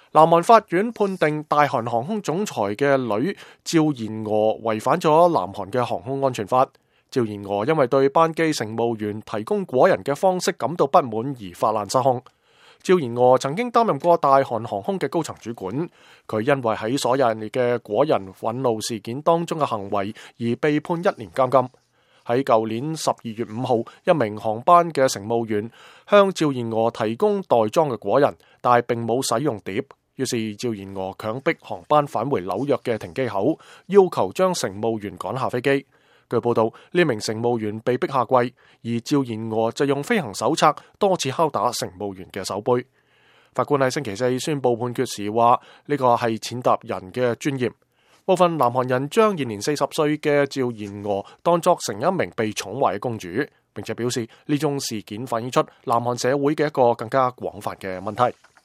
南韓法院判定大韓航空總裁嘅女趙延娥違反咗南韓嘅航空安全法。趙延娥因為對班機乘務員提供果仁嘅方式感到不滿而發難失控。趙延娥曾經擔任過大韓航空嘅高層主管，佢因為喺所有人嘅果仁憤怒事件當中嘅行為而被判1年監禁。喺舊年12月5號，一名航班嘅乘務員向趙延娥提供袋裝嘅果仁，但係並冇使用碟。於是趙延娥強迫航班返回紐約嘅停機口，要求將乘務員趕下飛機。據報道，呢名乘務員被逼下跪，而趙延娥就用飛行手冊多次敲打乘務員嘅手背。法官喺星期四宣布判決時話：呢個係踐踏人嘅尊嚴。部分南韓人將現年40歲嘅趙延娥當作成一名被寵壞嘅公主，並且表示呢宗事件反映出南韓社會嘅一個更加廣泛嘅問題。